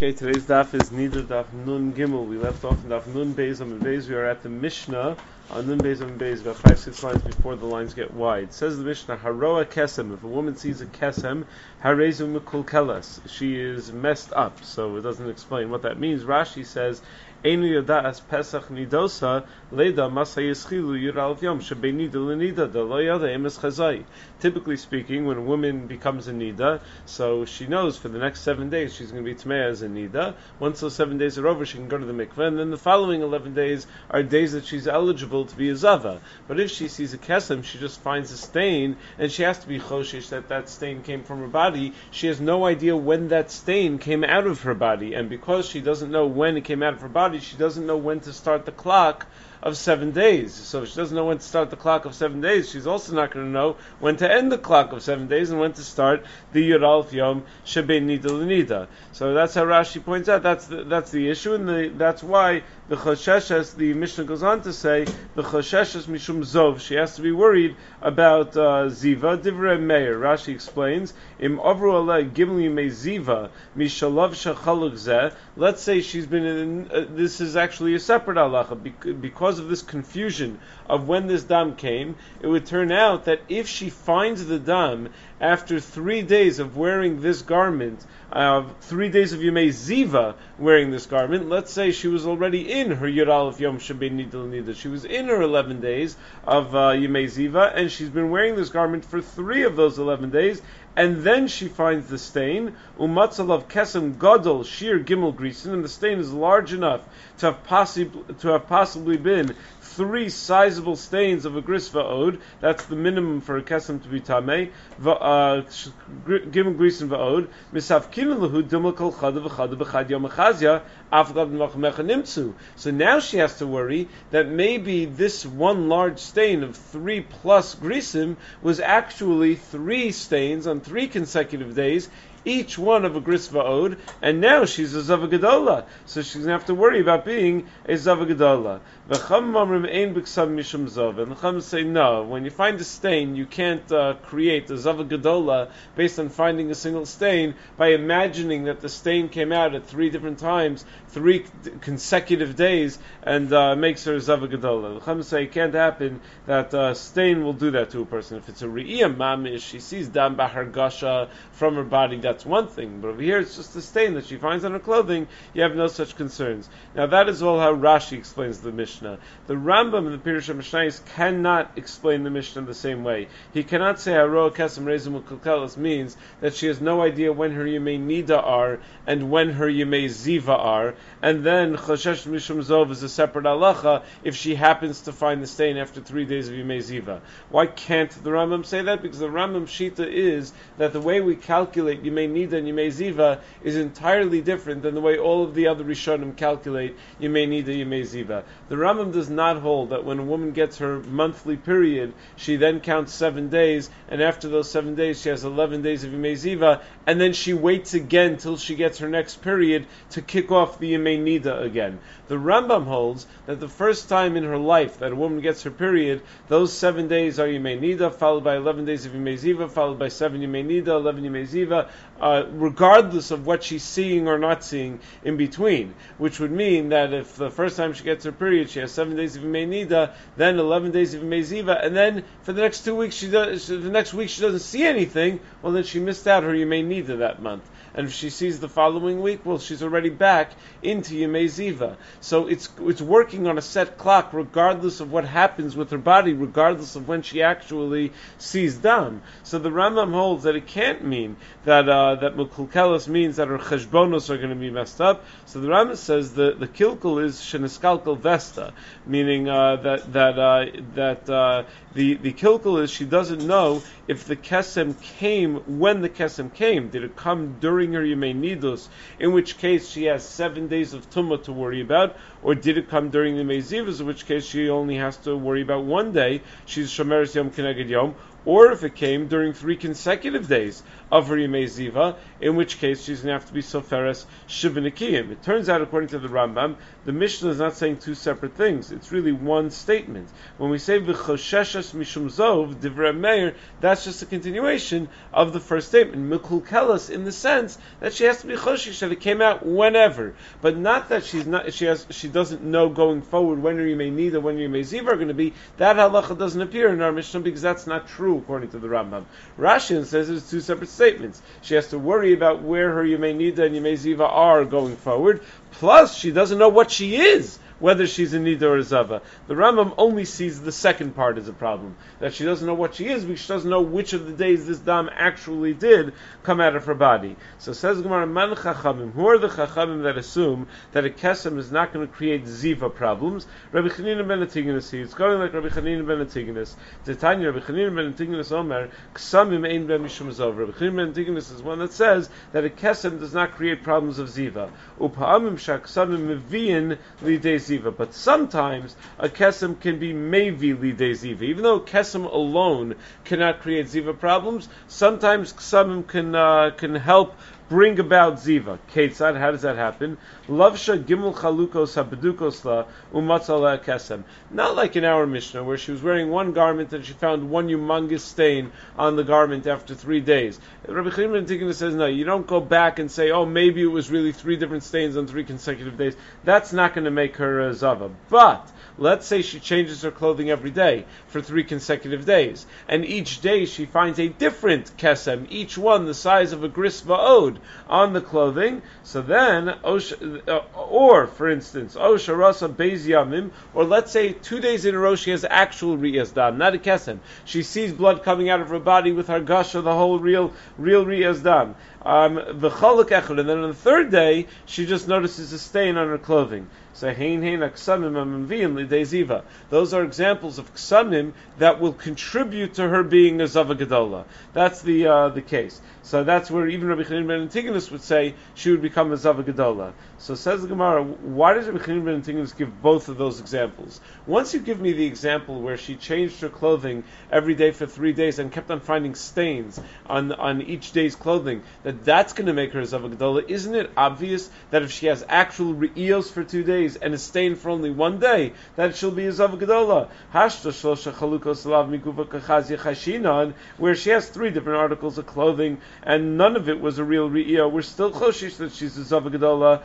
Okay, today's daf is Nida Daf Nun Gimel. We left off in Daf Nun Beis Amud Beis. We are at the Mishnah on Nun Beis Amud Beis, about 5-6 lines before the lines get wide. Says the Mishnah, Haroa Kesem. If a woman sees a Kesem, Harezu Mikulkelas. She is messed up. So it doesn't explain what that means. Rashi says, Einu Yodas Pesach Nidosa Leda Masa Yischilu Yural Yom Shebenida Lenida Da Lo Yada Emes Chazai. Typically speaking, when a woman becomes a nida, so she knows for the next 7 days she's going to be tmei as a nida. Once those 7 days are over, she can go to the mikveh, and then the following 11 days are days that she's eligible to be a zava. But if she sees a kesem, she just finds a stain, and she has to be choshish that that stain came from her body. She has no idea when that stain came out of her body, and because she doesn't know when it came out of her body, she doesn't know when to start the clock of 7 days. So if she doesn't know when to start the clock of 7 days, she's also not going to know when to end the clock of 7 days and when to start the Yud Aleph Yom Shebei Nida L'Nida. So that's how Rashi points out. That's the issue, and that's why the Chosheshes, the Mishnah goes on to say, the Chosheshes Mishum Zov, she has to be worried about Ziva. Divrei Meir, Rashi explains, Im Avru Alei Gimel Yimei Ziva, Mishalav Shachaluk Zeh, let's say she's been in, this is actually a separate halacha, because of this confusion of when this dam came, it would turn out that if she finds the dam after 3 days of wearing this garment, 3 days of Yemei Ziva wearing this garment, let's say she was already in her Yud Aleph Yom Shebei Nida L'Nida, she was in her 11 days of Yemei Ziva, and she's been wearing this garment for 3 of those 11 days, and then she finds the stain, Umatzalav Kesem Gadol Shir Gimel Grisen, and the stain is large enough to have possibly been 3 sizable stains of a gris va'od. That's the minimum for a kesem to be tamei. Gimel grisen va'od. Misafkinu lehu dumel kol chada v'chada b'chad yom achazia afgav n'machmecha nimtzu. So now she has to worry that maybe this one large stain of 3 plus grisim was actually 3 stains on 3 consecutive days, each one of a gris va'od, and now she's a zava gedola, so she's going to have to worry about being a zava gedola. V'cham mamrim ein b'ksav mishum zov, and the Chum say no, when you find a stain, you can't create a zava gedola based on finding a single stain by imagining that the stain came out at 3 different times, 3 consecutive days, and makes her a zava gedola. The Chum say it can't happen that stain will do that to a person. If it's a re'iyah mamish, she sees dam bahar gasha from her body, that's one thing, but over here it's just a stain that she finds on her clothing, you have no such concerns. Now that is all how Rashi explains the Mishnah. The Rambam in the Pirush HaMishnayos cannot explain the Mishnah the same way. He cannot say Haroa Kesem Reizim U'Kulkelas means that she has no idea when her Yemei Nida are and when her Yemei Ziva are, and then Choshesh Mishum Zov is a separate halacha if she happens to find the stain after 3 days of Yemei Ziva. Why can't the Rambam say that? Because the Rambam Shita is that the way we calculate Yemei Nida and Yemei Ziva is entirely different than the way all of the other Rishonim calculate Yemei Nida, Yemei Ziva. The Rambam does not hold that when a woman gets her monthly period, she then counts 7 days, and after those 7 days she has 11 days of Yemei Ziva, and then she waits again till she gets her next period to kick off the Yemei Nida again. The Rambam holds that the first time in her life that a woman gets her period, those 7 days are Yemei Nida, followed by 11 days of Yemei Ziva, followed by 7 Yemei Nida, 11 Yemei Ziva, regardless of what she's seeing or not seeing in between, which would mean that if the first time she gets her period, she has 7 days of Yemei Nida, then 11 days of Yemei Ziva, and then for the next 2 weeks, the next week she doesn't see anything, well then she missed out her Yemei Nida that month. And if she sees the following week, well, she's already back into Yemei Ziva. So it's working on a set clock, regardless of what happens with her body, regardless of when she actually sees dam. So the Rambam holds that it can't mean that that Mekulkelos means that her cheshbonos are going to be messed up. So the Rambam says the kilkul is sheniskalkal vesta, meaning that the kilkul is she doesn't know if the kesem came when the kesem came. Did it come during her Yemei Nidus, in which case she has 7 days of Tumah to worry about, or did it come during the Yemei Zivas, in which case she only has to worry about 1 day, she's Shomeres Yom Keneged Yom, or if it came during 3 consecutive days of her Yemei Ziva, in which case she's going to have to be Soferes Shivanakiyim. It turns out, according to the Rambam, the Mishnah is not saying two separate things. It's really one statement. When we say V'chosheshas Mishum Zov, Divrei Meir, that's just a continuation of the first statement. Mikul Kelas, in the sense that she has to be Choshesh, that it came out whenever. But not that she doesn't know going forward when her Yemei Nida, when her Yemei Ziva are going to be. That halacha doesn't appear in our Mishnah because that's not true, according to the Rambam. Rashi says it's two separate statements. She has to worry about where her Yemei Nida and Yemei Ziva are going forward, plus she doesn't know what she is, whether she's a Nida or a Zava. The Rambam only sees the second part as a problem, that she doesn't know what she is, because she doesn't know which of the days this dam actually did come out of her body. So says Gemara, Man Chachamim, who are the Chachamim that assume that a Kesem is not going to create Ziva problems? Rabbi Chanina ben Atiginus, it's going like Rabbi Chanina ben Atiginus. Titania, Rabbi Chanina ben Atiginus Omer, Ksamim ein ben Mishum Zov. Rabbi Chanina ben Atiginus is one that says that a Kesem does not create problems of Ziva. Upa'amim shak Ksamim meviyin lidei Ziva. But sometimes a kesem can be mevi lidei Ziva. Even though kesem alone cannot create Ziva problems, sometimes ksamim can help bring about Ziva. Ketzad, how does that happen? Lavsha gimel chalukos habedukos la umatzala kesem. Not like in our Mishnah, where she was wearing one garment and she found one humongous stain on the garment after 3 days. Rabbi Chanina ben Atiginus says, no, you don't go back and say, oh, maybe it was really 3 different stains on 3 consecutive days. That's not going to make her Zava. But let's say she changes her clothing every day for 3 consecutive days, and each day she finds a different kesem, each one the size of a gris va'od, on the clothing. So then, or for instance, Osha Rasa Beis Yamim, or let's say 2 days in a row she has actual Riyaz Dam, not a kesem. She sees blood coming out of her body with her gasha, the whole real Riyaz Dam. The chaluk echad, and then on the 3rd day she just notices a stain on her clothing. So hein aksamim amavim lidei Ziva. Those are examples of ksamim that will contribute to her being a Zava Gedola. That's the case. So that's where even Rabbi Chanina ben Atiginus would say she would become a Zava Gedola. So says the Gemara, why does Rabbi Chanina ben Atiginus give both of those examples? Once you give me the example where she changed her clothing every day for 3 days and kept on finding stains on each day's clothing, that's going to make her a Zava Gedola, isn't it obvious that if she has actual re'iyos for 2 days and a stain for only 1 day, that she'll be a Zava Gedola? Where she has 3 different articles of clothing and none of it was a real re'iyah, we're still choshish that she's a Zava Gedola.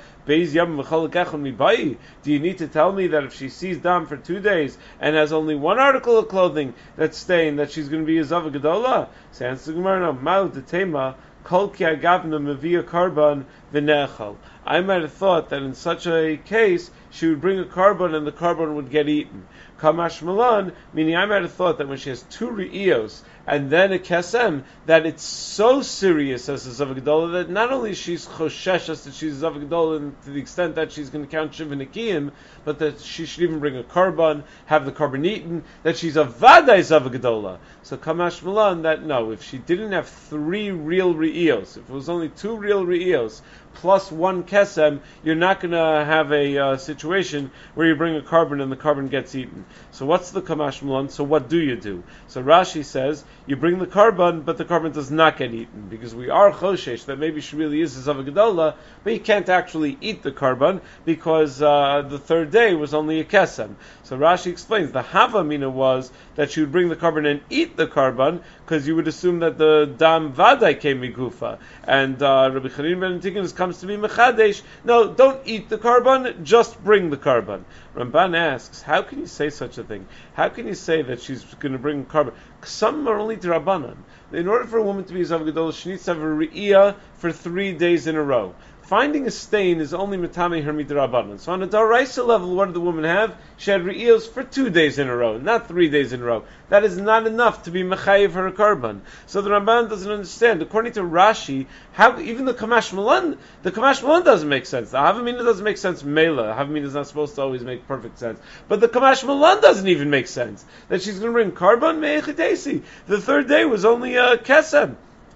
Do you need to tell me that if she sees dam for 2 days and has only 1 article of clothing that's stained, that she's going to be a Zava Gedola? So answer the Gemara, no. Mal detema kol ki agavna mevia karban v'nechal. I might have thought that in such a case she would bring a carbon and the carbon would get eaten. Kamash Malan, meaning I might have thought that when she has 2 re'iyos and then a kesem, that it's so serious as a Zava Gedola that not only she's chosheshes that she's a Zava Gedola to the extent that she's going to count Shiva Nekiyim, but that she should even bring a carbon, have the carbon eaten, that she's a Vadai Zava Gedola. So Kamash Malan, that no, if she didn't have 3 real re'iyos, if it was only 2 real re'iyos, plus 1 kesem, you're not going to have a situation where you bring a carbon and the carbon gets eaten. So what's the Kamash Malan? So what do you do? So Rashi says, you bring the carbon, but the carbon does not get eaten, because we are choshesh that maybe she really is a Zava Gedola, but you can't actually eat the carbon, because the 3rd day was only a kesem. So Rashi explains, the Havamina was that she would bring the carbon and eat the carbon, because you would assume that the dam vadai came migufa, and Rabbi Chanina ben Atiginus comes to be mechadesh. No, don't eat the carbon, just bring the carbon. Ramban asks, how can you say such a thing? How can you say that she's going to bring carbon? Some are only Rabbanan. In order for a woman to be a Zava Gedola, she needs to have a re'iyah for 3 days in a row. Finding a stain is only metame her midrabanan. So on a daraisa level, what did the woman have? She had re'iyos for 2 days in a row, not 3 days in a row. That is not enough to be mechayiv her a carbon. So the Ramban doesn't understand. According to Rashi, how even the Kamash Malan doesn't make sense. The Havamina doesn't make sense. Mela, Havamina is not supposed to always make perfect sense. But the Kamash Malan doesn't even make sense. That she's going to bring carbon me'echidesi. The 3rd day was only a kesem.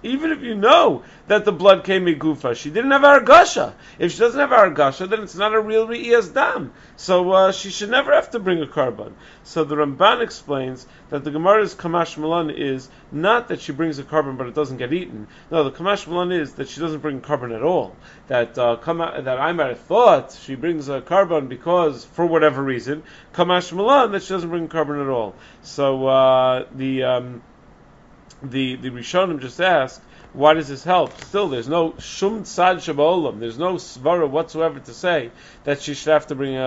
Even if you know that the blood came migufa, she didn't have argasha. If she doesn't have argasha, then it's not a real re'iyas dam. So she should never have to bring a carbon. So the Ramban explains that the Gemara's kamash malan is not that she brings a carbon but it doesn't get eaten. No, the kamash malan is that she doesn't bring a carbon at all. That I might have thought she brings a carbon because, for whatever reason, kamash malan that she doesn't bring a carbon at all. So the Rishonim just asked, why does this help? Still, there's no shum tzad shabaolam. There's no svara whatsoever to say that she should have to bring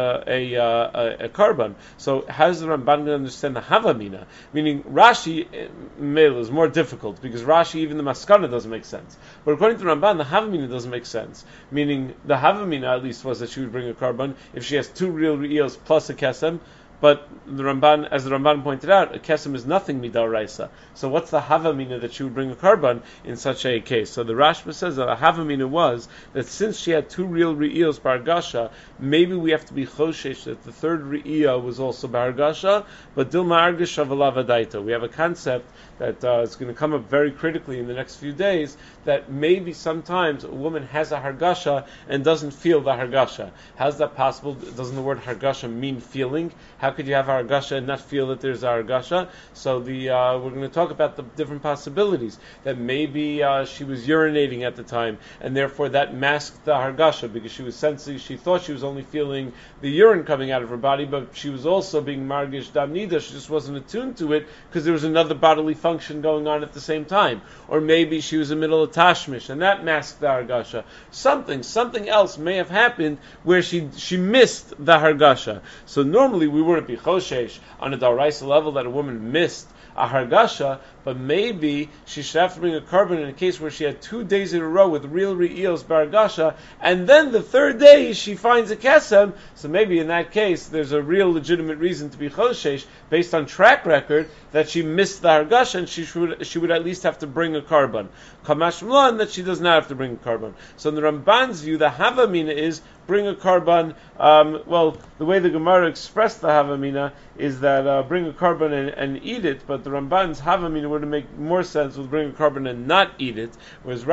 a carbon. So how does the Ramban going to understand the havamina? Meaning Rashi male is more difficult because Rashi, even the maskana, doesn't make sense. But according to Ramban, the havamina doesn't make sense. Meaning the havamina at least was that she would bring a carbon if she has 2 real re'iyos plus a kesem. But the Ramban, as the Ramban pointed out, a kesem is nothing midaraisa. So what's the havamina that she would bring a carbon in such a case? So the Rashba says that a havamina was that since she had 2 real re'iyos bargasha, maybe we have to be choshesh that the third re'iyah was also bargasha, but dilma argasha v'lavadaita. We have a concept that is going to come up very critically in the next few days, that maybe sometimes a woman has a hargasha and doesn't feel the hargasha. How's that possible? Doesn't the word hargasha mean feeling? How could you have a hargasha and not feel that there's a hargasha? So we're going to talk about the different possibilities. That maybe she was urinating at the time, and therefore that masked the hargasha because she was sensing. She thought she was only feeling the urine coming out of her body, but she was also being margish damnida. She just wasn't attuned to it because there was another bodily function going on at the same time. Or maybe she was in the middle of tashmish, and that masked the hargasha. Something else may have happened where she missed the hargasha. So normally we wouldn't be choshesh on a daraisa level that a woman missed a hargasha, but maybe she should have to bring a carbon in a case where she had 2 days in a row with real re'iyos bargasha, and then the third day she finds a kesem. So maybe in that case there's a real legitimate reason to be choshesh based on track record that she missed the hargasha, and she would at least have to bring a carbon. Kamash mlan that she does not have to bring a carbon. So in the Ramban's view, the havamina is bring a carbon. The way the Gemara expressed the havamina is that bring a carbon and eat it, but the Ramban's havamina would make more sense with bring a carbon and not eat it, whereas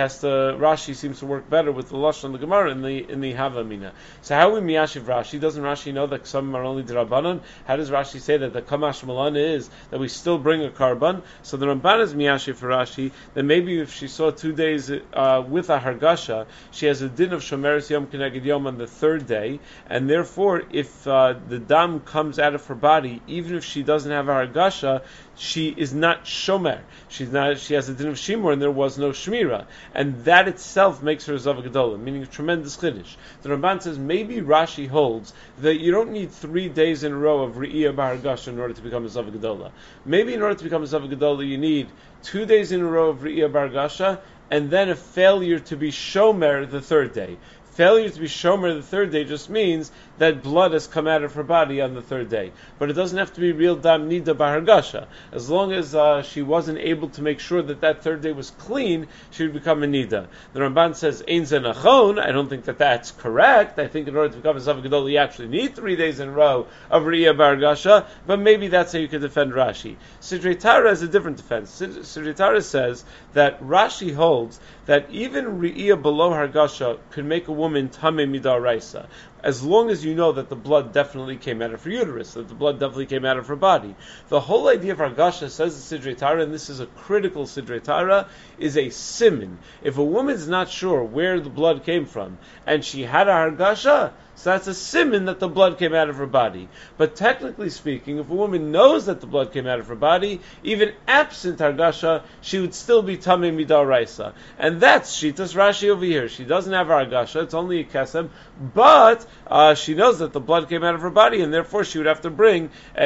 Rashi seems to work better with the lashon of the Gemara in the havamina. So how we miyashiv Rashi? Doesn't Rashi know that some are only d'Rabbanan? How does Rashi say that the kamash malan is that we still bring a carbon? So the Ramban is miyashiv for Rashi that maybe if she saw 2 days with a hargasha, she has a din of shomeres yom keneged yom on the third day, and therefore if the dam comes out of her body, even if she doesn't have a hargasha, she is not shomer. She has a din of shimur, and there was no shmira, and that itself makes her a zava gedola, meaning a tremendous chiddush. The Ramban says maybe Rashi holds that you don't need 3 days in a row of re'iyah b'hargasha in order to become a zava gedola. Maybe in order to become a zava gedola, you need 2 days in a row of re'iyah b'hargasha, and then a failure to be shomer the third day. Failure to be shomer the third day just means that blood has come out of her body on the third day. But it doesn't have to be real dam nida b'hargasha. As long as she wasn't able to make sure that third day was clean, she would become a nida. The Ramban says, ein ze nachon. I don't think that that's correct. I think in order to become a zava gedola, you actually need 3 days in a row of re'iyah b'hargasha, but maybe that's how you could defend Rashi. Sidrei Tara has a different defense. Sidrei Tara says that Rashi holds that even re'iyah below hargasha could make a woman tamei midaraisa, as long as you know that the blood definitely came out of her uterus, that the blood definitely came out of her body. The whole idea of hargasha, says the Sidrei Tara, and this is a critical Sidrei Tara, is a siman. If a woman's not sure where the blood came from, and she had a hargasha, so that's a siman that the blood came out of her body. But technically speaking, if a woman knows that the blood came out of her body, even absent hargasha, she would still be tamei midaraisa. And that's Shitas Rashi over here. She doesn't have hargasha, it's only a kesem, but she knows that the blood came out of her body, and therefore she would have to bring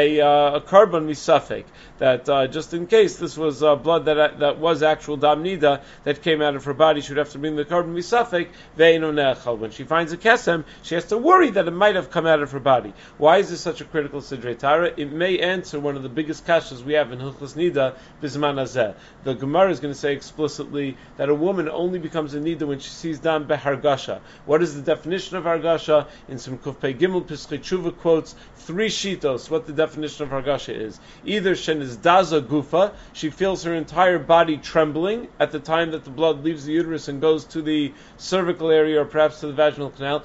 a carbon misafek. That just in case this was blood that was actual dam nida that came out of her body, she would have to bring the carbon misafek ve'eno nechal. When she finds a kesem, she has to worry that it might have come out of her body. Why is this such a critical Sidrei Tara? It may answer one of the biggest kashas we have in Hilchos Nida Bizman Hazeh. The Gemara is going to say explicitly that a woman only becomes a nida when she sees dam behargasha. What is the definition of hargasha? in some Kufpei Gimel Pischei Tshuva quotes 3 shitos what the definition of Hargasha is. Either Shen is Daza Gufa, she feels her entire body trembling at the time that the blood leaves the uterus and goes to the cervical area or perhaps to the vaginal canal,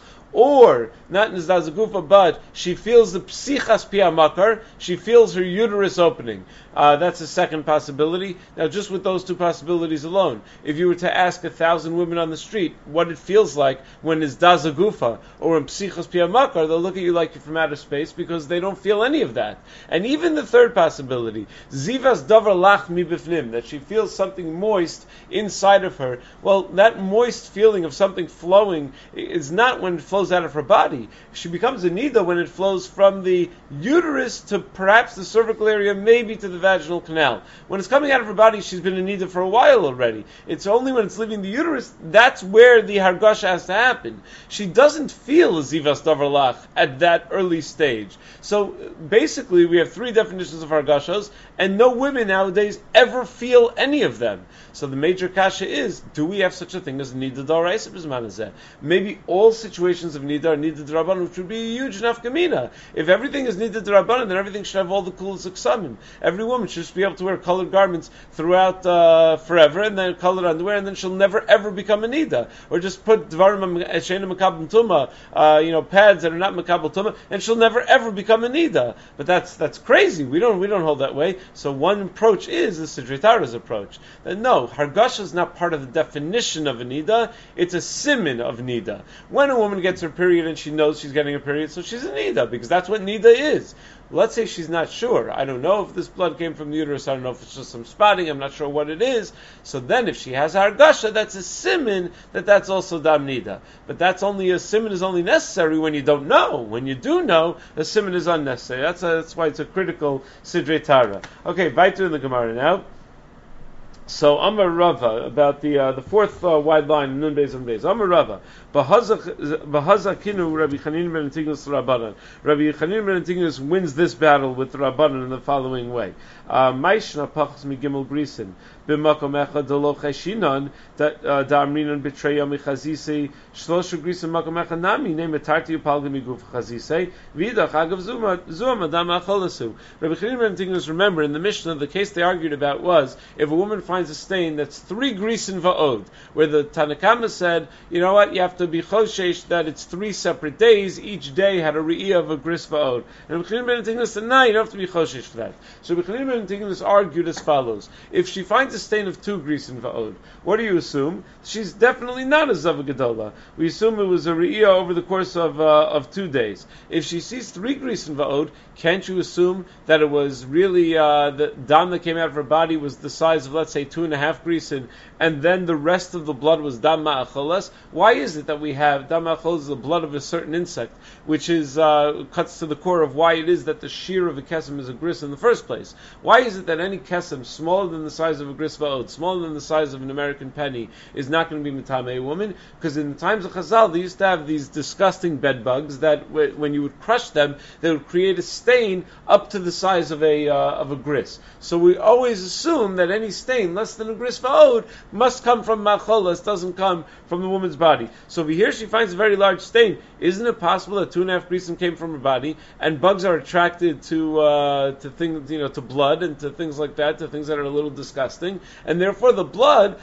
or not Nizdaza Gufa, but she feels the Psichas Pia Makar, she feels her uterus opening. That's a second possibility. Now, just with those two possibilities alone, if you were to ask 1,000 women on the street what it feels like when Nizdaza Gufa or when Psichas Pia Makar, they'll look at you like you're from outer space because they don't feel any of that. And even the third possibility, Zivas Davar Lach Mi Bifnim, that she feels something moist inside of her. Well, that moist feeling of something flowing is not when it flows out of her body. She becomes a nida when it flows from the uterus to perhaps the cervical area, maybe to the vaginal canal. When it's coming out of her body, she's been a nida for a while already. It's only when it's leaving the uterus, that's where the hargasha has to happen. She doesn't feel zivas davar lach at that early stage. So basically, we have 3 definitions of hargashas, and no women nowadays ever feel any of them. So the major kasha is, do we have such a thing as nida d'oraisa b'zman hazeh? Maybe all situations of nida are nida d'rabbanan, which would be a huge nafkamina. If everything is nida d'rabbanan, then everything should have all the kulas aksamim. Every woman should just be able to wear colored garments throughout forever, and then colored underwear, and then she'll never ever become a nida. Or just put dvarim she'ena makabel tuma, pads that are not makabel tuma, and she'll never ever become a nida. But that's crazy. We don't hold that way. So one approach is the Sidrei Tara's approach. That no, hargasha is not part of the definition of a nida. It's a simin of nida. When a woman gets her period and she knows she's getting a period, so she's a nida, because that's what nida is. Let's say she's not sure. I don't know if this blood came from the uterus. I don't know if it's just some spotting. I'm not sure what it is. So then if she has hargasha, that's a simin that's also dam nida. But a simin is only necessary when you don't know. When you do know, a simin is unnecessary. That's why it's a critical Sidrei Tara. Okay, weiter in the Gemara now. So Amar Rava, about the fourth wide line, Nun Beis and Beis. Amar Rava, Bahazakinu Rabbi Chanin ben Antigonus Rabbanan. Rabbi Chanin ben Antigonus wins this battle with Rabbanan in the following way. Maishna Pachas Migimel Grisin. B'makom echad delo cheshinan da'amrinan betreya michazisei shloshu grisim makom echad nami name etarti upalga miguf chazisei v'idach agav zuma madam acholasu. Rabbi Chanin ben Antigonus, remember in the Mishnah the case they argued about was if a woman finds a stain that's 3 grisin va'od, where the Tanakama said, you know what, you have to be choshesh that it's 3 separate days, each day had a re'iyah of a gris va'od. And Rabbi Chanin ben Antigonus said, no, you don't have to be choshesh for that. So Rabbi Chanin ben Antigonus argued as follows: if she finds a stain of 2 grisin va'od, what do you assume? She's definitely not a zava gedola. We assume it was a re'iyah over the course of 2 days. If she sees 3 grisin va'od, can't you assume that it was really the dam that came out of her body was the size of, let's say, 2.5 grisin, and then the rest of the blood was dam ma'acholas? Why is it that we have dam ma'acholas, the blood of a certain insect, which is cuts to the core of why it is that the shear of a kesem is a gris in the first place? Why is it that any kesem smaller than the size of a gris va'od, smaller than the size of an American penny, is not going to be mitame a woman? Because in the times of Chazal, they used to have these disgusting bed bugs that when you would crush them, they would create a stain up to the size of a gris. So we always assume that any stain less than a gris va'od must come from macholas, doesn't come from the woman's body. So over here she finds a very large stain. Isn't it possible that 2.5 grisin came from her body, and bugs are attracted to things, to blood and to things like that, to things that are a little disgusting, and therefore the bug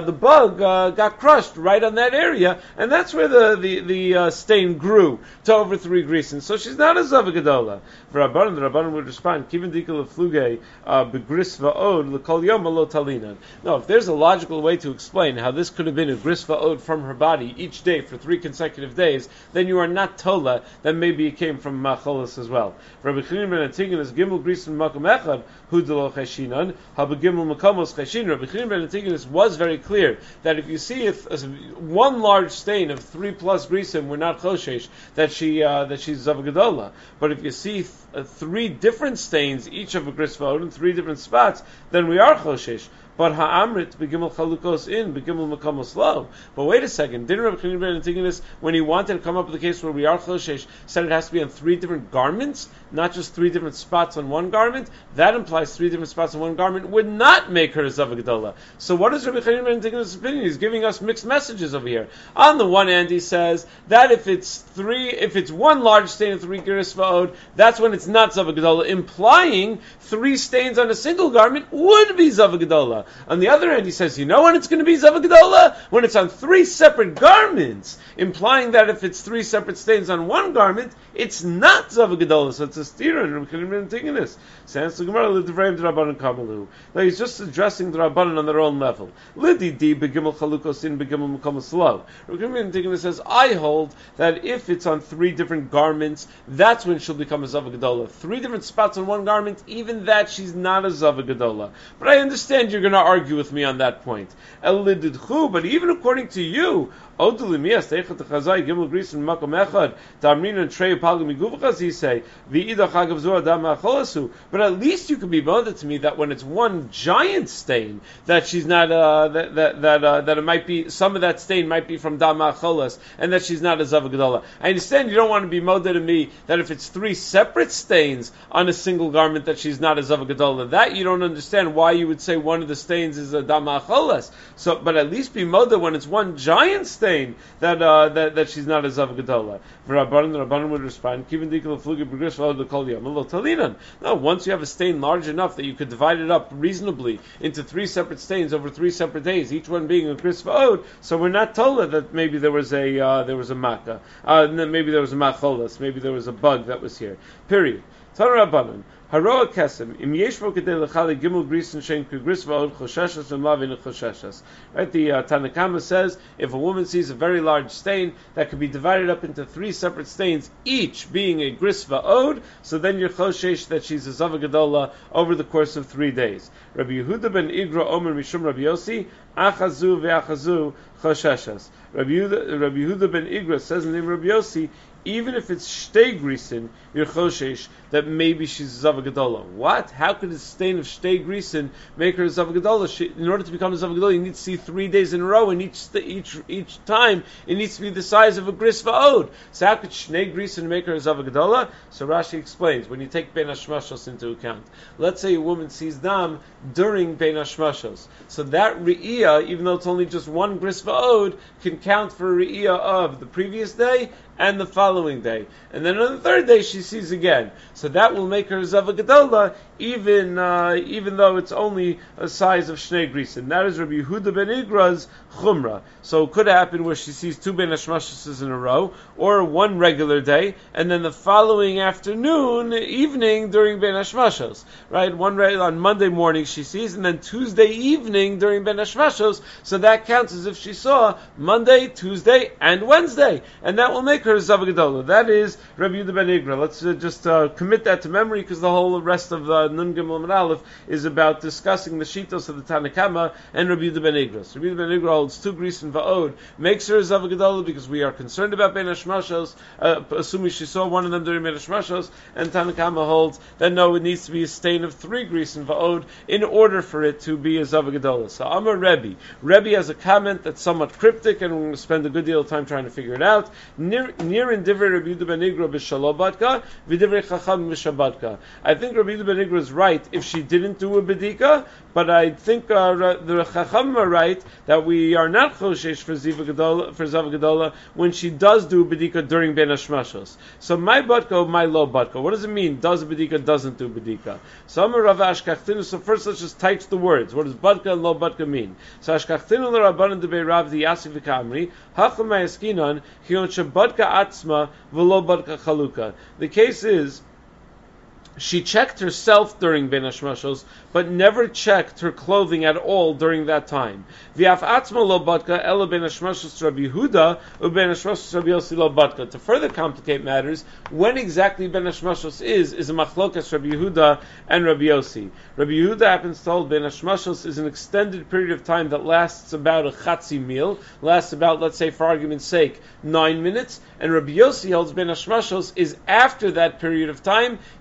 got crushed right on that area, and that's where the stain grew to over 3 grisin. So she's not a zava gedola. For Rabbanan, the Rabbanan would respond, Kivin dikal fluge begris va'od l'kol yom lo talina. No, if there's a logical way to explain how this could have been a gris va'od from her body each day for 3 consecutive days, then you are not tola that maybe it came from macholas as well. Rabbi Chanin ben Antigonus gimel grisin makom echad hu delo cheshinan habegimel makamos cheshin. Rabbi Chanin ben Antigonus was very clear that if you see one large stain of 3 plus grisim, we're not choshesh that she's zavagedola. But if you see 3 different stains, each of a gris va'od in 3 different spots, then we are choshesh. but ha'amrit begimel chalukos in, begimel makamos lo. But wait a second, didn't Rabbi Chanina ben Antigonus, when he wanted to come up with a case where we are choshesh, said it has to be on 3 different garments, not just 3 different spots on one garment? That implies 3 different spots on one garment would not make her a Zava Gedola. So what is Rabbi Chanina ben Antigonus' opinion? He's giving us mixed messages over here. On the one hand, he says that if it's 1 large stain and 3 geras va'od, that's when it's not Zava Gedola, implying 3 stains on a single garment would be Zava Gedola. On the other hand, he says, you know when it's going to be Zava Gedola? When it's on 3 separate garments, implying that if it's 3 separate stains on one garment, it's not Zava Gedola. So it's a steer, and Rabbi Chanina ben Antigonus. Sans the Gemara, l'divrei d'Rabbanan kamalu. Now he's just addressing the Rabbanan on their own level. L'didi begimel chalukos in begimel makamos lo. Rabbi Chanina ben Antigonus says, I hold that if it's on 3 different garments, that's when she'll become a Zava Gedola. 3 different spots on one garment, even that she's not a Zava Gedola. But I understand you're going to argue with me on that point. But even according to you, he say, he say, but at least you can be bothered to me that when it's one giant stain, that she's not that it might be, some of that stain might be from Dama Cholas, and that she's not a Zava Gedola. I understand you don't want to be molded to me that if it's 3 separate stains on a single garment that she's not a Zava Gedola. That you don't understand why you would say one of the stains is a Dama Cholas. So, but at least be molded when it's one giant stain that she's not a Zava Gedola. The Rabbanan would respond, no, once you have a stain large enough that you could divide it up reasonably into 3 separate stains over 3 separate days, each one being a Gris Va'od, so we're not told that maybe there was a Makkah, maybe there was a Macholas, maybe there was a bug that was here. Period. Tana Rabbanan. Haroa kesem im yeshvo kedei lechali gimel grisen shein kugris va'od chosheshas and lavin chosheshas. Right, the Tanakama says if a woman sees a very large stain that could be divided up into 3 separate stains, each being a gris va'od, so then you're choshesh that she's a Zava Gedola over the course of 3 days. Rabbi Yehuda ben Igra Omer Mishum Rabbi Yossi achazu ve'achazu chosheshas. Rabbi Yehuda ben Igra says in the name of Rabbi Yossi, even if it's shtei grisin, you're choshesh that maybe she's a Zava Gedola. What? How could a stain of shtei grisin make her a Zava Gedola? In order to become a Zava Gedola, you need to see 3 days in a row, and each time it needs to be the size of a gris va'od. So how could shtei grisin make her a Zava Gedola? So Rashi explains, when you take Ben Hashmashos into account, let's say a woman sees dam during Ben Hashmashos, so that re'iyah, even though it's only just 1 gris va'od, can count for a re'iyah of the previous day and the following day, and then on the 3rd day she sees again. So that will make her Zava Gedola, even though it's only a size of Shnei Grisin. That is Rabbi Yehuda ben Igra's Chumrah. So it could happen where she sees 2 Ben Hashmashos in a row, or 1 regular day, and then the following evening during Ben Hashmashos. Right, on Monday morning she sees, and then Tuesday evening during Ben Hashmashos. So that counts as if she saw Monday, Tuesday, and Wednesday, and that will make her Zava Gedola. That is Rabbi Yehuda ben Igra. Let's just commit that to memory, because the whole rest of Nun Gimel Amud Aleph is about discussing the shitos of the Tanakama and Rabbi Yehuda ben Igra. So Rabbi Yehuda ben Igra holds 2 gris and va'od, makes her a Zava Gedola because we are concerned about Ben Hashmashos, assuming she saw one of them during Ben Hashmashos, and Tanakama holds that no, it needs to be a stain of 3 gris and va'od in order for it to be a Zava Gedola. So Amar Rebbe has a comment that's somewhat cryptic, and we're going to spend a good deal of time trying to figure it out. Near in Divrei Rabbi Yehuda ben Igra b'shalobatka, v'divrei Chacham b'shabatka. I think Rabbi Yehuda ben Igra is right if she didn't do a bedika, but I think the Chacham are right that we are not choshesh for Zava Gedola when she does do a bedika during Ben Hashmashos. So my batka, my lo batka. What does it mean? Does a bedika, doesn't do bedika? So Amar Rav Ashkachtinu. So first let's just type the words. What does batka and lo batka mean? So Ashkachtinu l'Rabbanan debei Rav the Yasi v'Kamri hacham ma'eskinan hiyon shebadka atzma v'lo badka chaluka. The case is, she checked herself during Ben Hashmashos, but never checked her clothing at all during that time. V'af atzma lo badka ela Ben Hashmashos Rabbi Yehuda u Ben Hashmashos Rabbi Yossi lo badka. To further complicate matters, when exactly Ben Hashmashos is a machlokas Rabbi Yehuda and Rabbi Yossi. Rabbi Yehuda happens to hold Ben Hashmashos is an extended period of time that lasts about a chatzi meal, lasts about, let's say for argument's sake, 9 minutes, and Rabbi Yossi holds Ben Hashmashos is after that period of time, keher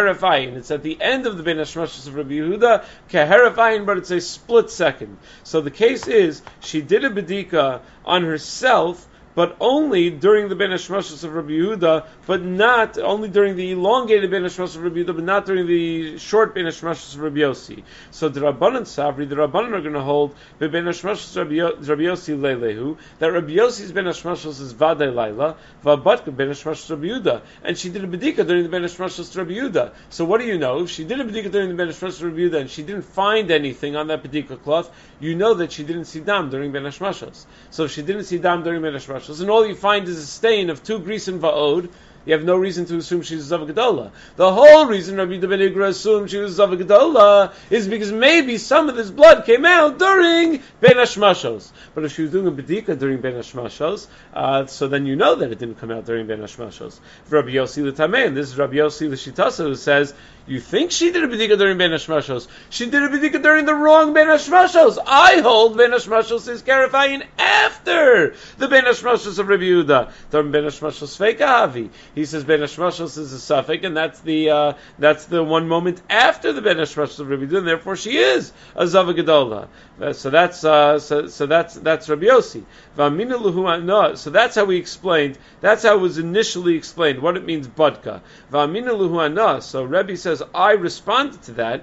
Keherafayin. It's at the end of the Ben Hashmashos of Rabbi Yehuda, Keherafayin, but it's a split second. So the case is, she did a bedika on herself, but only during the Ben Hashmashos of Rabbi Yehuda, but not only during the elongated Ben Hashmashos of Rabbi Yehuda, but not during the short Ben Hashmashos of Rabbi Yossi. So the Rabbanan Savri, the Rabbanan are going to hold the Ben Hashmashos of Rabbi Yossi Leilehu, that Rabbi Yossi's Ben Hashmashos is Vadei Laila, Vabatka Ben Hashmashos of Rabbi Yehuda, and she did a bedika during the Ben Hashmashos of Rabbi Yehuda. So what do you know? If she did a bedika during the Ben Hashmashos of Rabbi Yehuda and she didn't find anything on that bedika cloth, you know that she didn't see dam during Ben Hashmashos. So if she didn't see dam during Ben Hashmashos, and all you find is a stain of 2 gris and va'od, you have no reason to assume she's Zava Gedola. The whole reason Rabbi Ben Igra assumed she was Zava Gedola is because maybe some of this blood came out during Ben Hashmashos. But if she was doing a bedika during Ben Hashmashos, so then you know that it didn't come out during Ben Hashmashos. Rabbi Yossi l'Tamei, and this is Rabbi Yossi l'Shitasa, who says, you think she did a bedika during Ben Hashmashos? She did a bedika during the wrong Ben Hashmashos. I hold Ben Hashmashos is Keherafayin after the Ben Hashmashos of Rabbi Yehuda. Ben Hashmashos Feika Havi. He says Ben Hashmashos is a suffix, and that's the one moment after the Ben Hashmashos of Rabbi Yehuda, and therefore she is a Zava Gedola. So that's Rabbi Yossi. So that's how we explained. That's how it was initially explained. What it means Budka. So Rabbi says, I responded to that.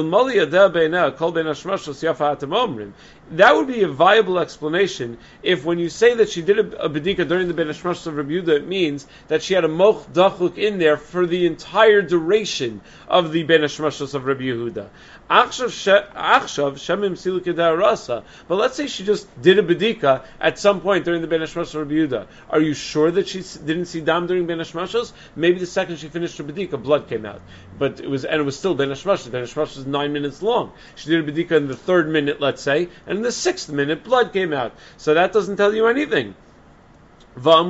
That would be a viable explanation if, when you say that she did a bedika during the Ben Hashmashos of Rabbi Yehuda, it means that she had a moch dachuk in there for the entire duration of the Ben Hashmashos of Rabbi Yehuda. But let's say she just did a bedika at some point during the Ben Hashmashos of Rabbi Yehuda. Are you sure that she didn't see dam during Ben Hashmashos? Maybe the second she finished her bedika, blood came out. But it was still Ben Hashmashos. Ben Hashmashos is 9 minutes long. She did a bedika in the 3rd minute, let's say, and in the 6th minute, blood came out. So that doesn't tell you anything. So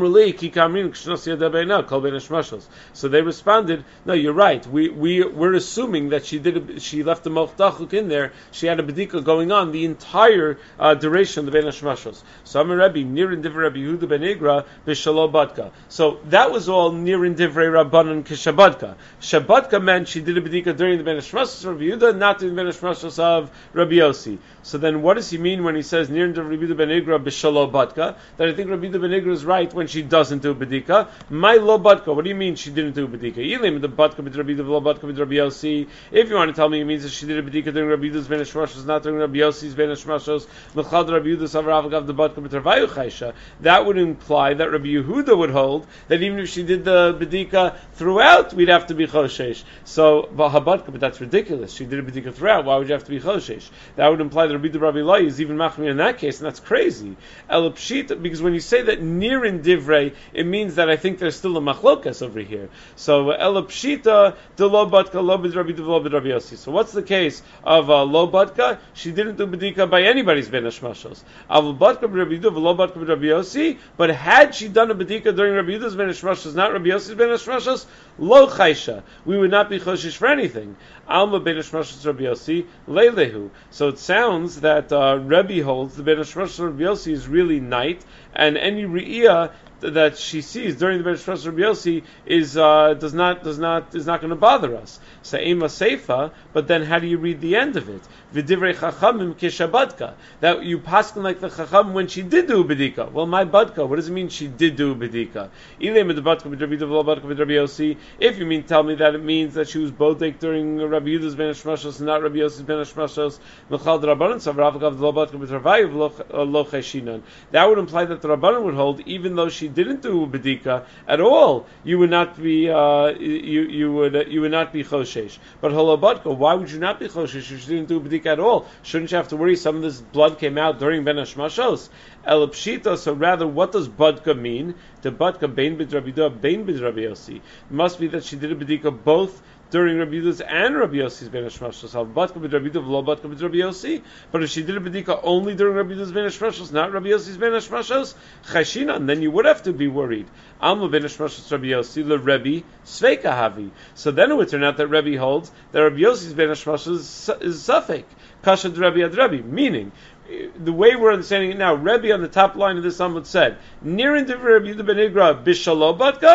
they responded, no, you're right. We're assuming that she left the moch dachuk in there. She had a bedika going on the entire duration of the Ben Hashmashos. So Amar Rebbe, nir in divrei Rabbi Yehuda ben Igra b'shalo badka. So that was all nir in divrei Rabbanan kishabadka. Shabadka meant she did a bedika during the Ben Hashmashos of Rabbi Yehuda, not during the Ben Hashmashos of Rabbi Yossi. So then what does he mean when he says nir in divrei Rabbi Yehuda ben Igra b'shalo badka? That I think Rabbi Yehuda ben Igra is right when she doesn't do bedika. My lo badka. What do you mean she didn't do bedika? Ilim the badka b'Rabbi Yehuda lo badka b'Rabbi Yossi. If you want to tell me it means that she did a bedika during Rabbi Yehuda's Ben Hashmashos, not during Rabbi Yossi's Ben Hashmashos, mechad Rabbi Yehuda savar avagav the badka b'Ravayu chaysha. That would imply that Rabbi Yehuda would hold that even if she did the bedika throughout, we'd have to be choshesh. So v'habadka, but that's ridiculous. She did a bedika throughout. Why would you have to be choshesh? That would imply that Rabbi Yehuda is even machmir in that case, and that's crazy. Elapshita, because when you say that near in divrei, it means that I think there's still a machlokas over here. So elapshita de lo badka lo b'Rabbi Yehuda lo b'Rabbi Yossi. So what's the case of lo badka? She didn't do bedika by anybody's ben hashmashos. Avul badka b'Rabbi Yehuda lo badka b'Rabbi Yossi. But had she done a bedika during Rabbi Yehuda's ben hashmashos, not Rabbi Yossi's ben hashmashos, lo chaysha, we would not be choshish for anything. Alma ben hashmashos Rabbi Yossi leilehu. So it sounds that Rebbe holds the ben hashmashos Rabbi Yossi is really night, and any re'iyah that she sees during the Ben Hashmashos Rabbi Yossi is not going to bother us. Se'ema seifa, but then how do you read the end of it? V'divrei chachamim kishabadka, that you paskin like the chacham when she did do bedika. Well, my badka, what does it mean she did do bedika? If you mean tell me that it means that she was bodek during Rabbi Yehuda's Ben Hashmashos and not Rabbi Yossi's Ben Hashmashos, that would imply that the Rabbanan would hold even though she didn't do bedika at all, you would not be you would not be choshesh. But holabadka, why would you not be choshesh if she didn't do bedika at all? Shouldn't you have to worry some of this blood came out during Ben Hashmashos? Elapshita, so rather, what does badka mean? The badka bein b'Rabbi Yehuda, bein b'Rabbi Yossi. It must be that she did a bedika both during Rabbi Yehuda's and Rabbi Yossi's Ben Hashmashos. Badka b'Rabbi Yehuda, v'lo badka b'Rabbi Yossi. But if she did a bedika only during Rabbi Yehuda's Ben Hashmashos, not Rabbi Yossi's Ben Hashmashos, chashinan, then you would have to be worried. Alma Ben Hashmashos Rabbi Yossi, le Rebbe sveika havi. So then it would turn out that Rebbe holds that Rabbi Yossi's Ben Hashmashos is suffik. Kasha d'Rebbe ad Rebbe, meaning, the way we're understanding it now, Rebbe on the top line of this Amud said, Nirin divrei Rabbi Yehuda ben Igra b'shalo badka,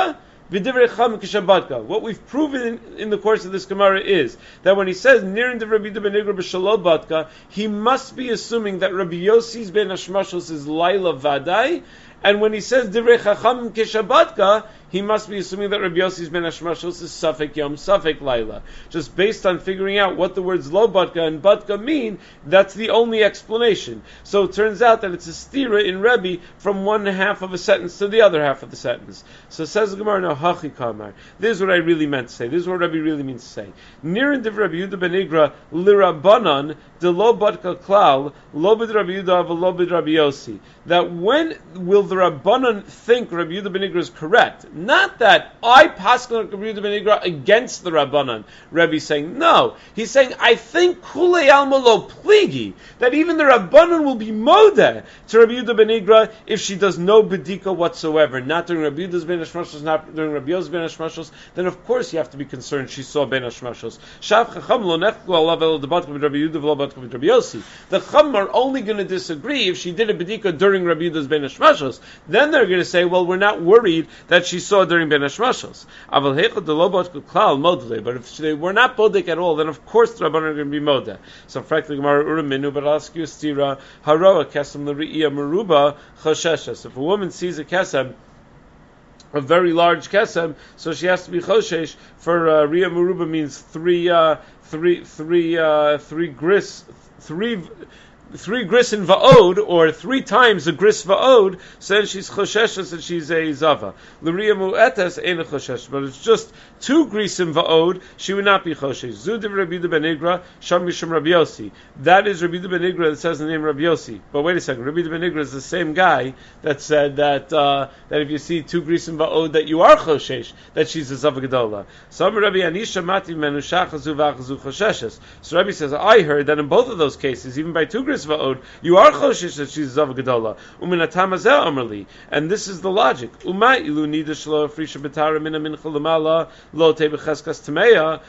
V'divrei Chacham kishabadka. What we've proven in the course of this Gemara is that when he says Nirin divrei Rabbi Yehuda ben Igra b'shalom badka, he must be assuming that Rabbi Yossi's ben Hashmashos is Laila Vadai, and when he says Divrei Chacham kishabadka, he must be assuming that Rabbi Yossi's ben Hashmashos is Safek Yom, Safek Laila. Just based on figuring out what the words Lo Badka and Badka mean, that's the only explanation. So it turns out that it's a stira in Rebbe from one half of a sentence to the other half of the sentence. So says the Gemara, no, Hachi Kamar. This is what I really meant to say. This is what Rebbe really means to say. Nirin div Rabbi Yehuda ben Igra lirabanan de Lo Badka klal Lo bid Rabbi Yehuda v'Lo bid Rabbi Yossi. That when will the Rabbanan think Rabbi Yehuda ben Igra is correct? Not that I paskin Rabbi Yehuda ben Igra against the Rabbanan. Rebbe's saying no. He's saying I think Kulei Alma Lo Pligi, that even the Rabbanan will be modeh to Rabbi Yehuda ben Igra if she does no bedika whatsoever, not during Rabbi Yehuda's ben Hashmashos, not during Rabbi Yosef's ben Hashmashos. Then of course you have to be concerned she saw ben Hashmashos. Shav Chacham lo nechku alav el debatku with Rabbi Yehuda v'lo batku with Rabbi Yossi. The Chacham are only going to disagree if she did a bedika during Rabbi Yehuda's ben Hashmashos. Then they're going to say, well, we're not worried that she saw during ben Hashmashos. But if they were not bodek at all, then of course the Rabbanan are going to be modeh. So frankly, Gemara uraminu, but I'll ask you a stira haroa kesem l'ri'iyah meruba chosheshes. If a woman sees a kesem, a very large kesem, so she has to be choshesh. For Riyah Meruba means three gris in va'od, or three times a gris va'od, so then she's chosheshes and she's a zava. L'riya mu'etes ain't a choshesh, but it's just 2 gris in va'od, she would not be choshesh. Zudiv Rabbi Yehuda ben Igra, sham mishum Rabbi Yossi. That is Rabbi Yehuda ben Igra that says the name Rabbi Yossi. But wait a second, Rabbi Yehuda ben Igra is the same guy that said that if you see 2 gris in va'od, that you are choshesh, that she's a zava gedola. Some Rabbi Anisha mati menu shachazu v'achazu chosheshes. So Rabbi says, I heard that in both of those cases, even by 2 gris va'od, you are choshesh that she's zava gedola. Uminatam hazeh amrli, and this is the logic. Uma ilu nida shlo frisha betara mina mincha lemala lo te b'cheskas tameya.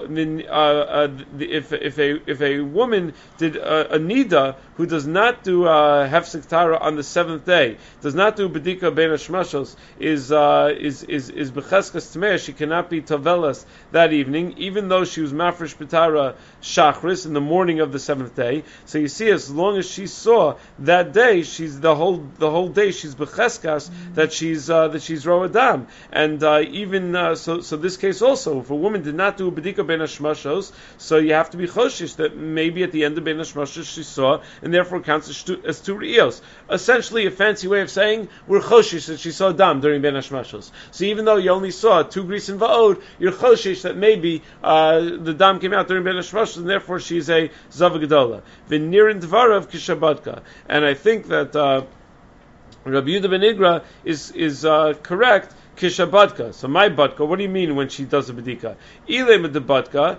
If a woman did a nida who does not do hefsek tara on the 7th day, does not do bedika ben hashmashos, is b'cheskas tameya, she cannot be tavelas that evening, even though she was mafresh betara shachris in the morning of the 7th day. So you see, as long as she saw that day, she's the whole day she's becheskas, that she's roadam, and so this case also, if a woman did not do a bedika ben hashmashos, so you have to be choshish that maybe at the end of ben hashmashos she saw, and therefore counts as 2 riyos. Essentially, a fancy way of saying we're choshish that she saw dam during ben hashmashos. So even though you only saw 2 gris in va'od, you're choshish that maybe the dam came out during ben hashmashos, and therefore she's a zava gedola. V'nirin dvarav kishabadka, and I think that Rabbi Yehuda ben Igra is correct. Kishabadka. So my badka, what do you mean when she does a bedika? Ilem the badka.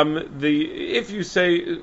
If you say the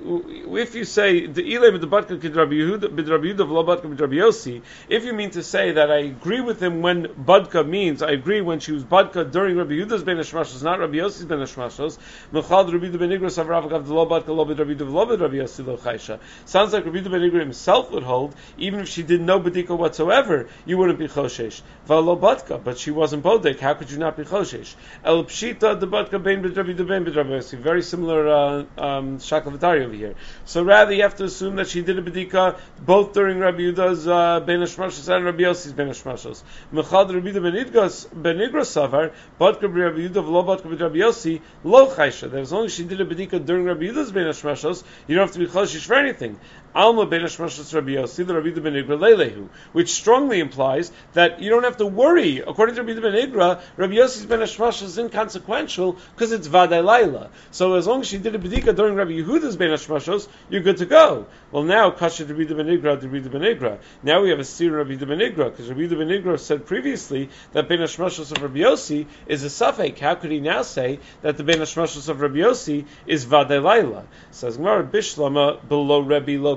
ilem the badka kid Rabbi Yehuda v'lo badka bid Rabbi Yossi, if you mean to say that I agree with him when badka means I agree when she was badka during Rabbi Yehuda's ben hashmashos, not Rabbi Yossi's ben hashmashos. Mechal Rabbi Yehuda ben Igra savrav gav lo badka lo bid Rabbi Yehuda v'lo bid Rabbi Yossi lo chaysha. Sounds like Rabbi Yehuda ben Igra himself would hold, even if she did no bedika whatsoever, you wouldn't be choshesh. V'lo badka, but she wasn't bodek. How could you not be choshesh? El pshita the badka ben bid Rabbi Yehuda ben bid Rabbi Yossi. Very similar shakavatari over here. So rather you have to assume that she did a bedika both during Rabbi Yehuda's ben hashmashos and Rabbi Yossi's ben hashmashos. Mechad Rabbi Yehuda ben Igra savar badka Rabbi Yehuda v'lo badka bid Rabbi Yossi lo chaysha. That as long as she did a bedika during Rabbi Yehuda's ben hashmashos, you don't have to be choshesh for anything. Alma ben hashmashos Rabbi Yossi, the Rabbi Yehuda ben Igra leilehu, which strongly implies that you don't have to worry. According to Rabbi Yehuda ben Igra, Rabbi Yossi's ben hashmashos is inconsequential because it's vaday laila. So as long as she did a bedika during Rabbi Yehuda's ben hashmashos, you're good to go. Well, now kasha Rabbi Yehuda ben Igra. Now we have a steer Rabbi Yehuda ben Igra, because Rabbi Yehuda ben Igra said previously that ben hashmashos of Rabbi Yossi is a safek. How could he now say that the ben hashmashos of Rabbi Yossi is vaday laila? Says Gemara bishlama below Rabbi lo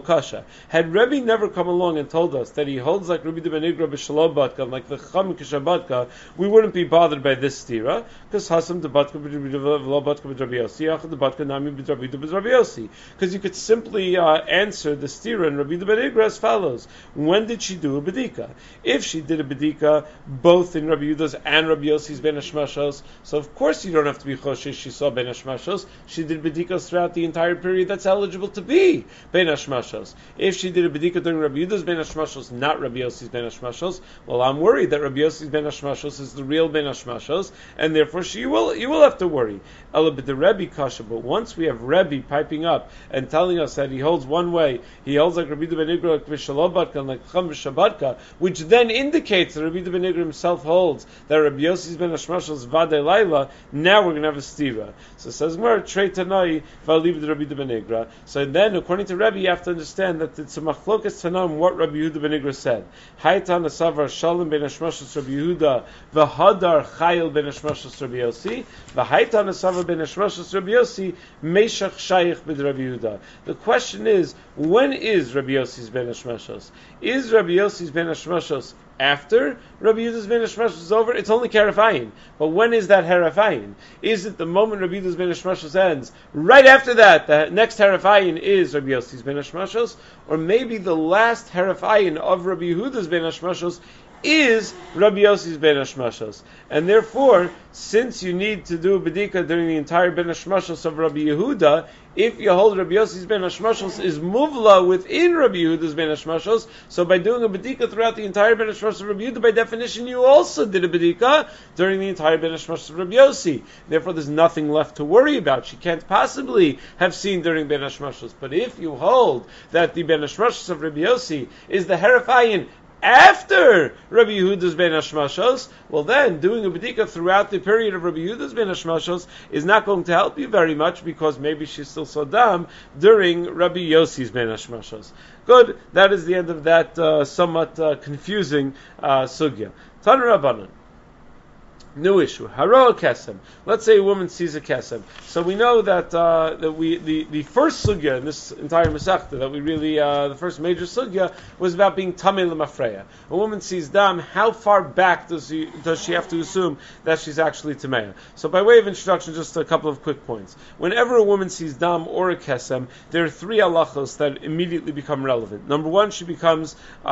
kasha. Had Rebbe never come along and told us that he holds like Rabbi Ben Igra b'Shalom Batka, like the Chacham Kishabatka, we wouldn't be bothered by this stira, because Hasam the Batka v'lo Batka b'Rabbi Yossi, Yachad the Batka nami b'Rabbi Yossi. Because you could simply answer the stira in Rabbi Ben Igra as follows: when did she do a bedika? If she did a bedika both in Rabbi Yehuda's and Rabbi Yossi's Ben Hashmashos, so of course you don't have to be choshesh. She saw Ben Hashmashos. She did bedikas throughout the entire period that's eligible to be Ben Hashmashos. If she did a bedika during Rabbi Yehuda's Ben Hashmashos, not Rabbi Yossi's Ben Hashmashos, well, I'm worried that Rabbi Yossi's Ben Hashmashos is the real Ben Hashmashos, and therefore you will have to worry. But the Rebbe kasha. But once we have Rebbe piping up and telling us that he holds one way, he holds like Rabbi Ben Igra, like V'Shalom Batka, and like Chacham V'Shabbatka, which then indicates that Rabbi Ben Igra himself holds that Rabbi Yossi's Ben Hashmashos Vadei Laila. Now we're going to have a stira. So it says Gemara Trei Tanai V'Aliv Rabbi Ben Igra. So then, according to Rebbe, you have to understand that it's a machlokas Tanam what Rabbi Yehuda Ben Igra said. Haytan Asavar Shalom Ben Hashmashos Rabbi Yehuda V'Hadar Chayil Ben Hashmashos Rabbi Yossi V'Haytan Asavar Ben Hashmashos Rabbi Yossi Meshach Shayich B'd Rabbi Yehuda. The question is, when is Rabbi Yossi's Ben Hashmashos? Is Rabbi Yossi's Ben Hashmashos after Rabbi Yehuda's Ben Hashmashos is over? It's only Kerafayin. But when is that Herafayin? Is it the moment Rabbi Yehuda's Ben Hashmashos ends? Right after that, the next Herafayin is Rabbi Yossi's Ben Hashmashos? Or maybe the last Herafayin of Rabbi Yehuda's Ben Hashmashos is Rabbi Yossi's Ben Hashmashos. And therefore, since you need to do a bedika during the entire Ben Hashmashos of Rabbi Yehuda, if you hold Rabbi Yossi's Ben Hashmashos is muvla within Rabbi Yehuda's Ben Hashmashos, so by doing a bedika throughout the entire Ben Hashmashos of Rabbi Yehuda, by definition you also did a bedika during the entire Ben Hashmashos of Rabbi Yossi. Therefore there's nothing left to worry about. She can't possibly have seen during Ben Hashmashos. But if you hold that the Ben Hashmashos of Rabbi Yossi is the Herafayin after Rabbi Yehuda's Ben Hashmashos, well then, doing a bedika throughout the period of Rabbi Yehuda's Ben Hashmashos is not going to help you very much, because maybe she still saw dam during Rabbi Yossi's Ben Hashmashos. Good, that is the end of that somewhat confusing sugya. Tan Rabbanan. New issue. Haro kesem. Let's say a woman sees a kesem. So we know that the first sugya in this entire masechta that we really the first major sugya was about being tamei l'mafreya. A woman sees dam. How far back does she have to assume that she's actually tamei? So by way of introduction, just a couple of quick points. Whenever a woman sees dam or a kesem, there are three halachos that immediately become relevant. Number one, she becomes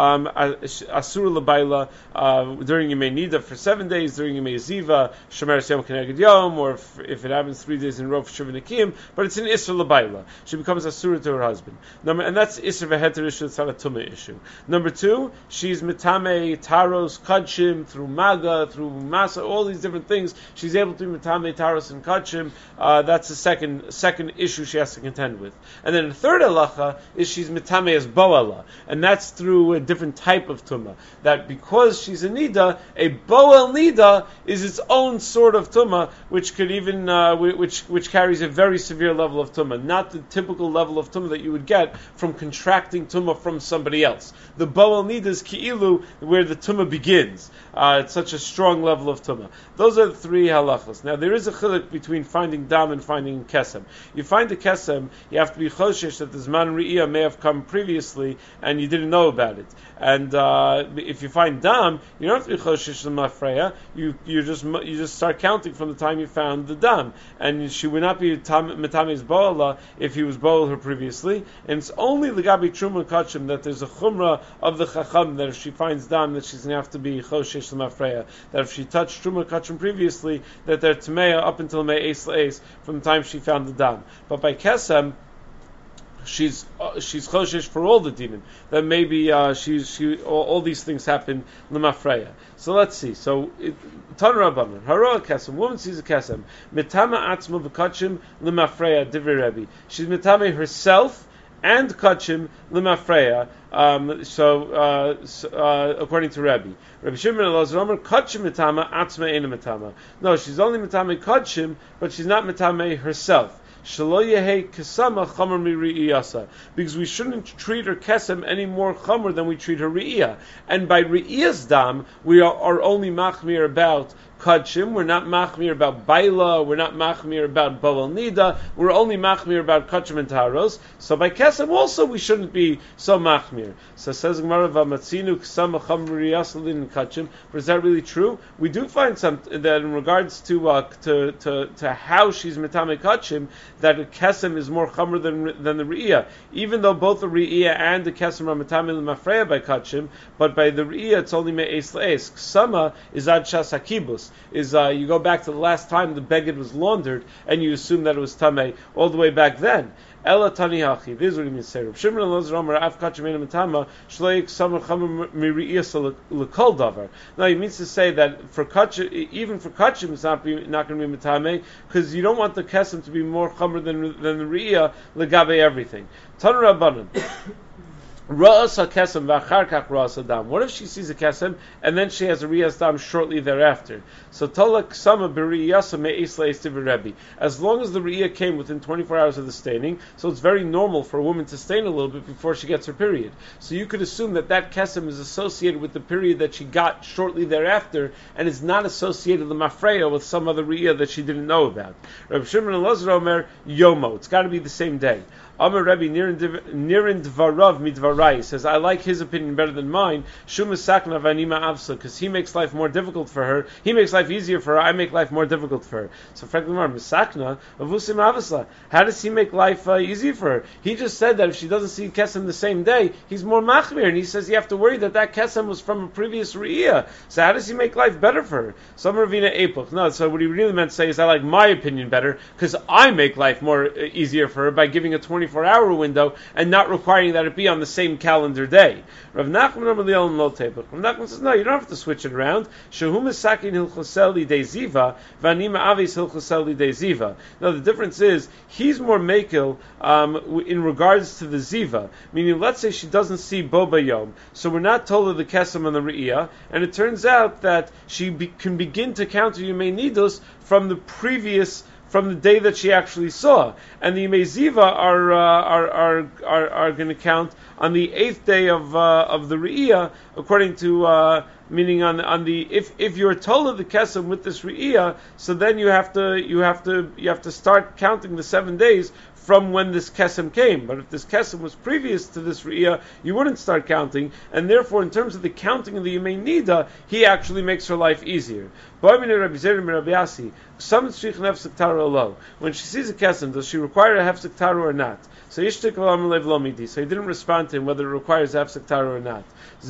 asura l'bayla during Yemei Nida for 7 days, during Yemei Ziva, Shemeres Yom Keneged Yom, or if it happens 3 days in a row for Shiva Nekim, but it's an Isra L'Bayla. She becomes Asura to her husband. And that's Isra V'Heter issue, it's not a Tumah issue. Number two, she's Mitame, Taros, Kachim, through Maga, through Masa, all these different things. She's able to be Mitame, Taros, and Kachim. That's the second issue she has to contend with. And then the third halacha is she's Mitame as Bo'ala, and that's through a different type of Tumah. That because she's a Nida, a Bo'al Nida is its own sort of tumah, which could even which carries a very severe level of tumah, not the typical level of tumah that you would get from contracting tumah from somebody else. The bo'al nida is ki'ilu, where the tumah begins. It's such a strong level of tumah. Those are the three halachas. Now there is a chiluk between finding dam and finding kesem. You find the kesem, you have to be choshesh that the zman re'iyah may have come previously and you didn't know about it. And if you find dam, you don't have to be choshesh l'mafreya. You just start counting from the time you found the dam, and she would not be metame's bo'ala if he was bo'al her previously. And it's only legabi truma kachim that there's a chumrah of the chacham that if she finds dam that she's going to have to be choshesh l'mafreya. That if she touched truma kachim previously, that they're tameya up until may eis la'eis from the time she found the dam. But by kesem, she's choshesh for all the dinim. That maybe all these things happen l'mafreya. So let's see. So Tan Rabbanan, Haro kesem. Woman sees a kesem. Mitama atzma v'kachim l'mafreya divrei Rebbe. She's mitame herself and kachim l'mafreya. According to Rebbe Shimon Elazar Omer, kachim mitama atzma ena mitama. No, she's only mitame kachim, but she's not mitame herself. Because we shouldn't treat her kesem any more chamer than we treat her re'iyah. And by re'iyah's dam, we are only machmir about kachim. We're not machmir about baila. We're not machmir about boel nida. We're only machmir about kachim and taharos. So by kesem also we shouldn't be so machmir. So says Gemara v'matzinu ksama chamri yasalin kachim. But is that really true? We do find some that in regards to how she's metame kachim, that a kesem is more chamr than the re'iyah. Even though both the re'iyah and the kesem are metame l'mafreya by kachim, but by the re'iyah it's only me'es le'es. Ksama is ad shas hakibus. Is you go back to the last time the beged was laundered and you assume that it was tamei all the way back then. Ela tani hachi. This is what he means. Reb Shimon and Elazar Omer af kachim ena metama shleik samar chamar miri'iyas lekol davar. Now he means to say that for kachim, even for kachim, it's not going to be metame because you don't want the kesem to be more chamar than the re'iyah legabe everything. Tanu Rabbanan. Ra'as ha-kesem v'acharkach ra'as adam. What if she sees a kesem and then she has a riyas dam shortly thereafter? So tola ksama b'riyasa me'is le'is Rebbe. As long as the riyah came within 24 hours of the staining, so it's very normal for a woman to stain a little bit before she gets her period. So you could assume that kesem is associated with the period that she got shortly thereafter and is not associated the mafreya with some other riyah that she didn't know about. Reb Shimon and Elazar Omer yomo. It's got to be the same day. Amar Rebbe Nirin Dvarav Midvarai says, I like his opinion better than mine. Shuma Sakna Vanima Avsa, because he makes life more difficult for her. He makes life easier for her. I make life more difficult for her. So frankly, Misakna Avusim Avasla. How does he make life easier for her? He just said that if she doesn't see Kesem the same day, he's more machmir, and he says you have to worry that Kesem was from a previous Re'iyah. So how does he make life better for her? So Ravina Epuch. No, so what he really meant to say is I like my opinion better because I make life more easier for her by giving a 24-hour window and not requiring that it be on the same calendar day. Rav Nachman says, no, you don't have to switch it around. Now, the difference is, he's more makil in regards to the ziva. Meaning, let's say she doesn't see bo bayom, so we're not told of the kesem and the re'iyah, and it turns out that she can begin to count Yemei Nidus from the day that she actually saw, and the Yemei Ziva are going to count on the 8th day of the Re'iyah, according to meaning on the if you're told of the kesem with this Re'iyah, so then you have to start counting the 7 days from when this kesem came. But if this kesem was previous to this re'iyah, you wouldn't start counting, and therefore, in terms of the counting of the Yemei Nida, he actually makes her life easier. When she sees a kesem, does she require a hefsek tara or not? So he didn't respond to him whether it requires a hefsek tara or not.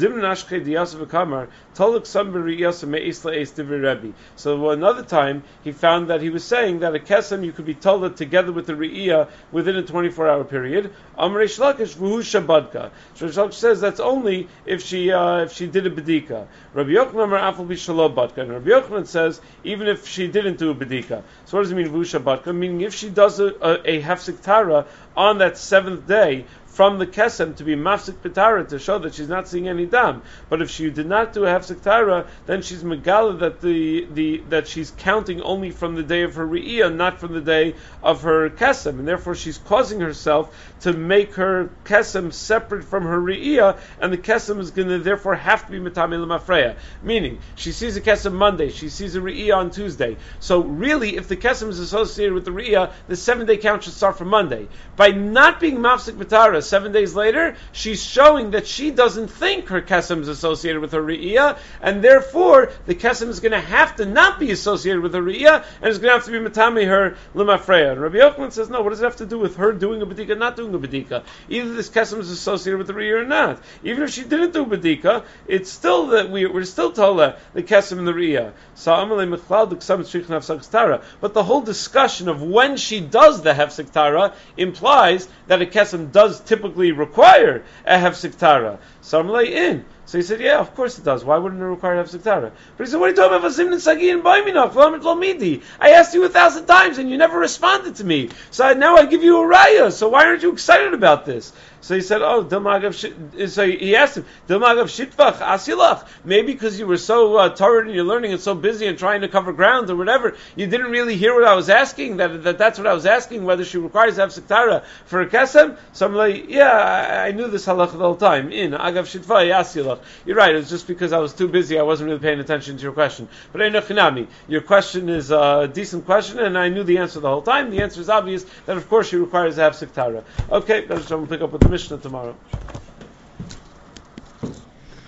So another time he found that he was saying that a kesem you could be told together with the re'iyah within a 24-hour period. Reish Lakish says that's only if she did a bedika. Rabbi Yochanan and Rabbi Yochanan says even if she didn't do a bedika. So what does it mean v'hu shabbatka? Meaning if she does a hefsek tara on that 7th day from the kesem to be mafsik petara to show that she's not seeing any dam. But if she did not do a hefsek tara, then she's megala that that she's counting only from the day of her re'iyah, not from the day of her kesem, and therefore she's causing herself to make her kesem separate from her re'iyah, and the kesem is going to therefore have to be metamei l'mafreya. Meaning she sees a kesem Monday, she sees a re'iyah on Tuesday. So really, if the kesem is associated with the re'iyah, the 7-day count should start from Monday. By not being mafsik petara 7 days later, she's showing that she doesn't think her kesem is associated with her re'iyah, and therefore the kesem is going to have to not be associated with her re'iyah, and it's going to have to be metame her l'mafreya. And Rabbi Yochanan says, no, what does it have to do with her doing a bedika, not doing a bedika? Either this kesem is associated with the re'iyah or not. Even if she didn't do bedika, it's still that we're still told the kesem and the re'iyah. But the whole discussion of when she does the hefsek tara implies that a kesem does typically require a hefsek tara. So I'm like in. So he said, yeah, of course it does. Why wouldn't it require a hefsek tara? But he said, what are you talking about? I asked you 1,000 times and you never responded to me. So now I give you a raya. So why aren't you excited about this? So he said, so he asked him, maybe because you were so tired and you're learning and so busy and trying to cover ground or whatever, you didn't really hear what I was asking, that's what I was asking, whether she requires hefsek tara for a kesem. So I'm like, yeah, I knew this halacha the whole time. In agav shitva yasilach. Pesach. You're right, it's just because I was too busy, I wasn't really paying attention to your question. But Einochinami, your question is a decent question, and I knew the answer the whole time. The answer is obvious, that of course she requires to have Siktara. Okay, we'll pick up with the Mishnah tomorrow.